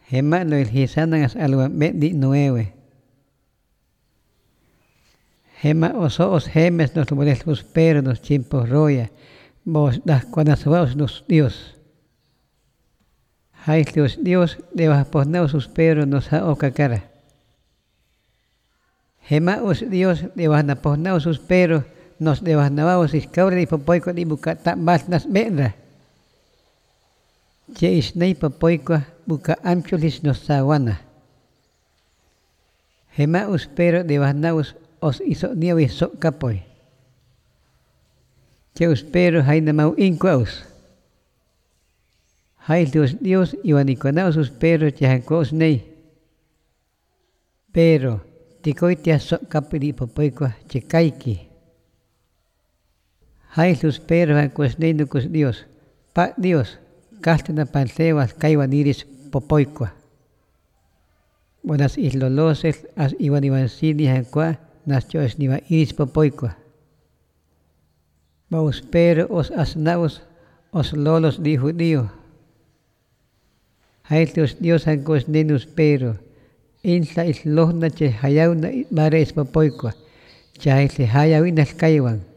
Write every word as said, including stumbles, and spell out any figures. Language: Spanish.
Hema lo el hisanan as alwa mendi nueve. Hema oso os hemes nos los pero nos chimpos roya. Vos das cuanasuaos nos Dios. Haislios Dios de posneo sus pero nos ha ocacara. Hema os Dios de posneo sus pero nos de basnabaos iscaure y popoico ni bucata más nas menra. Che isnei popoico buca amchulis nos sawana. Hema os pero de basnaos os iso niewi so capoy. Che os pero hainamau inquaus. Haislios Dios iwaniconaos sus pero chahanquaos nei. Pero ticoitia so capiri popoico che caiki. Haislios pero hanquaos nei nucus Dios. Pa Dios, castena pansewas caiwaniris popoico. Buenas isloloses as iwan iwansini hanqua nas choes niwa iris popoico. Baus pero os asnaos os lolos di judío. Haislios Dios hanquaos nenus pero. Insa islohna che hayauna bares popoico. Cha haisli hayawinas caiwan.